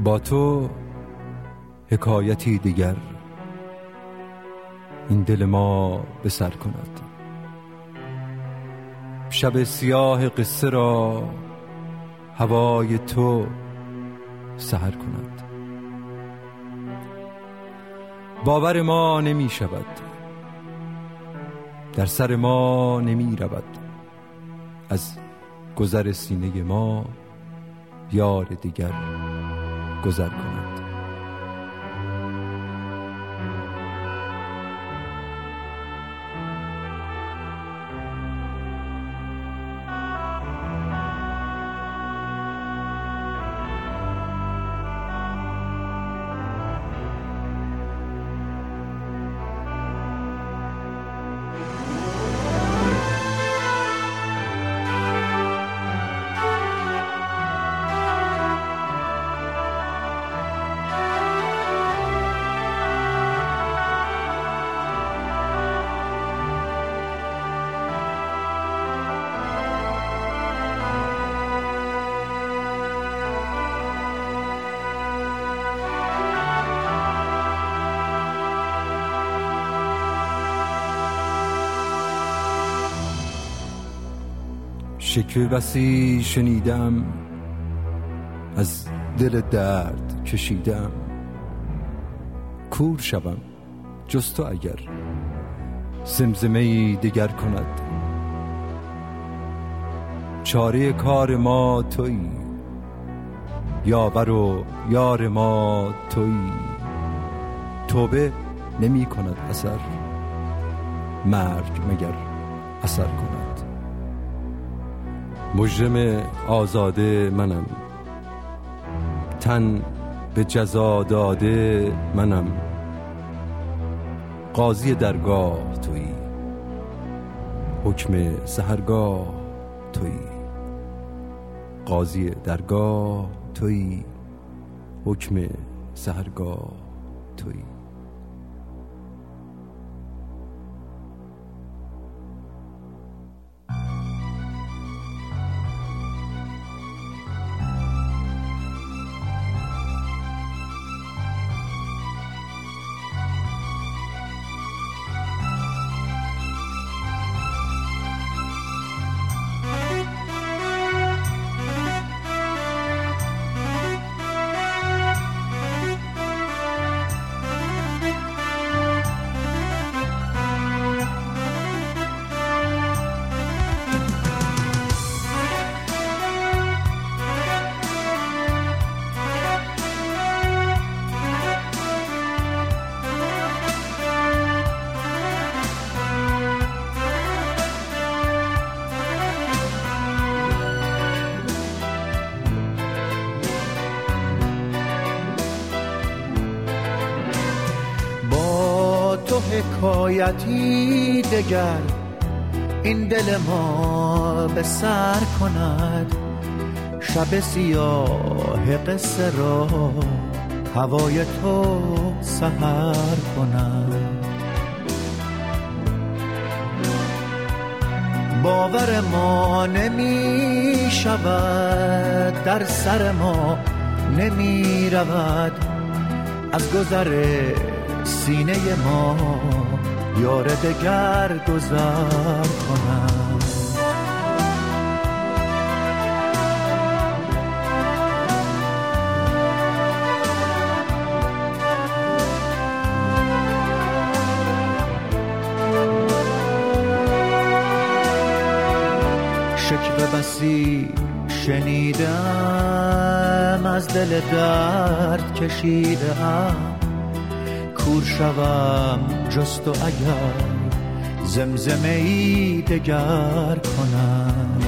با تو حکایتی دیگر این دل ما به سر کند. شب سیاه قصه را هوای تو سحر کند. باور ما نمی شود، در سر ما نمی رود، از گذر سینه ما یار دیگر گذر کند. شکوه بسی شنیدم، از دل درد کشیدم. کور شوم جز تو اگر زمزمه‌ای دگر کند. چاره کار ما تویی، یاور و یار ما تویی. توبه نمی کند اثر، مرگ مگر اثر کند. مجرم آزاده منم، تن به جزا داده منم. قاضی درگاه تویی، حکم سحرگاه تویی. قاضی درگاه تویی، حکم سحرگاه تویی. حکایتی دگر این دل ما به سر کند. شب سیاه قصه را هوای تو سحر کند. باور ما نمی شود، در سر ما نمی رود، از گذر سینه ما یار دگر گذر کنم. شکوه بسی شنیدم، از دل درد کشیدم. کور شوم جز تو اگر زمزمه‌ای دگر کنم.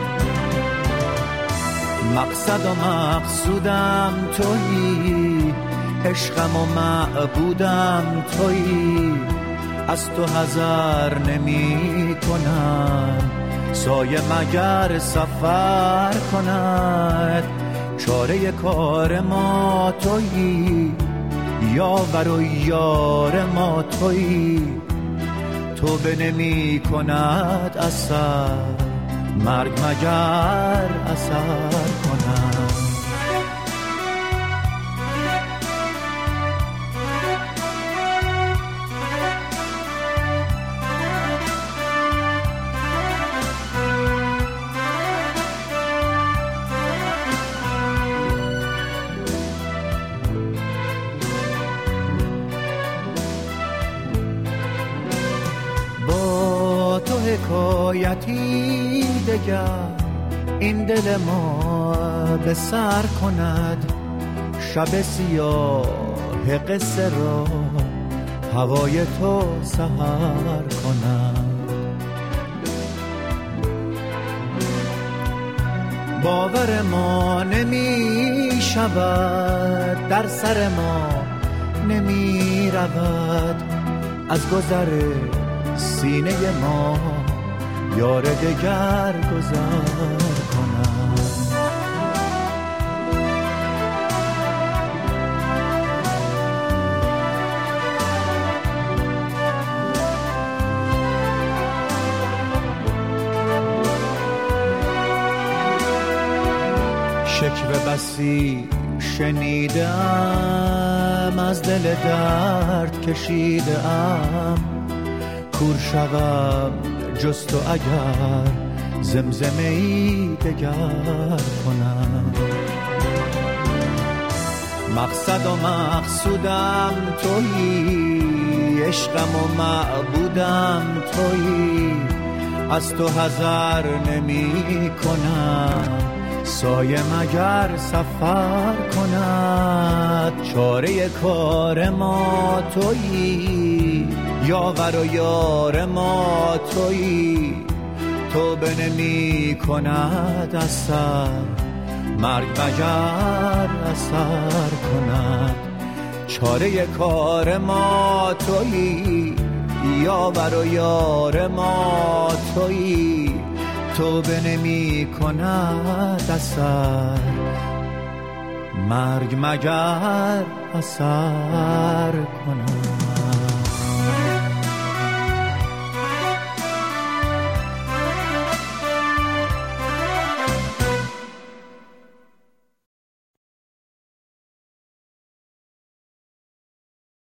مقصد و مقصودم تویی، عشقم و معبودم تویی. از تو حذر نمی کنم، سایه مگر سفر کند. چاره کار ما تویی، یاور و یار ما تویی. توبه نمی کند اثر، مرگ مگر اثر کند. حکایتی دگر این دل ما به سر کند، شب سیاه قصه را هوای تو سحر کند. باور ما نمی شود، در سر ما نمی رود، از گذر سینه ما یار دگر گذر کند. شکوه بسی شنیدم، از دل درد کشیدم، کور شوم جز تو اگر زمزمه‌ای دگر کنم. مقصد و مقصودم تویی، عشقم و معبودم تویی، از تو حذر نمی کنم، سایه مگر سفر کند. چاره کار ما تویی، یاور و یار ما تویی، توبه نمی کند اثر، مرگ مگر اثر کند. چاره کار ما تویی، یاور و یار ما تویی، توبه نمی کند اثر، مرگ مگر اثر کند.